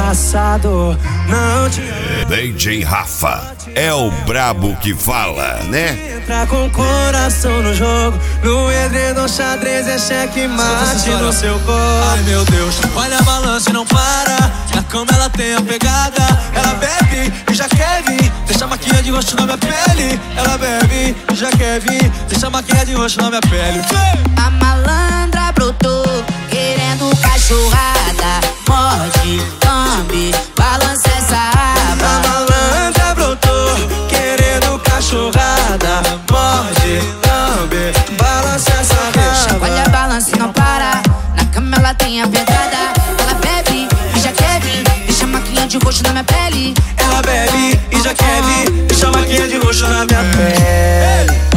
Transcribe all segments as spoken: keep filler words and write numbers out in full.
passado não te... D J Rafa é o brabo que fala, né? Entra com o coração no jogo, no edredom xadrez é cheque mate no seu corpo. Ai meu Deus, olha a balança e não para. Na cama ela tem a pegada. Ela bebe e já quer vir, deixa a maquinha de rosto na minha pele. Ela bebe e já quer vir, deixa a maquinha de rosto na minha pele. A malandra brotou, querendo cachorrada. Morde, lambe, balança essa raba. A malandra brotou, querendo cachorrada. Morde, lambe, balança essa raba. Olha a balança e não para. Na cama ela tem a pegada. Ela bebe e já quer vir, deixa a maquinha de roxo na minha pele. Ela bebe e já quer vir, deixa a maquinha de roxo na minha pele.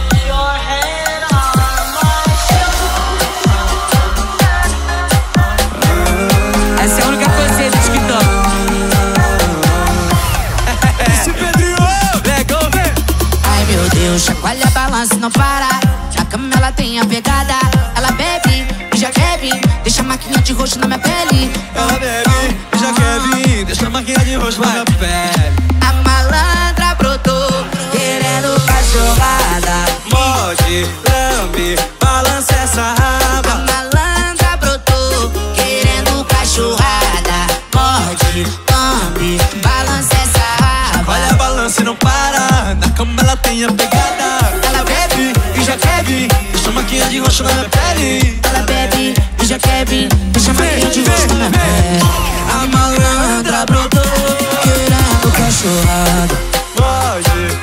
Essa é a única coisa do TikTok. Esse Pedrinho, legal, vem. Ai meu Deus, chacoalha a balança e não para. Na cama ela tem a pegada. Ela bebe e já quer vir, deixa a maquinha de roxo na minha pele. Ela bebe e já quer vir, deixa a maquinha de rosto na minha pele. A malandra brotou, querendo cachorrada. Morde, lambe, balança essa A raba. malandra brotou, querendo cachorrada. Morde, lambe, balança essa raba. Olha a balança e não para. Na cama ela tem a pegada. Ela bebe e já quer vir, deixa a maquinha de rosto na minha pele. Ela bebe e já quer vir, deixa a maquinha de rosto na minha pele. A malandra brotou, querendo cachorrada. Morde.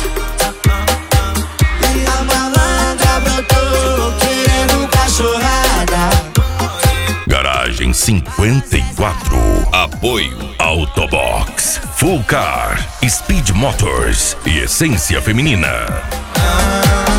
A malandra brotou, querendo cachorrada. Garagem cinquenta e quatro. Apoio Autobox, Full Car, Speed Motors e Essência Feminina.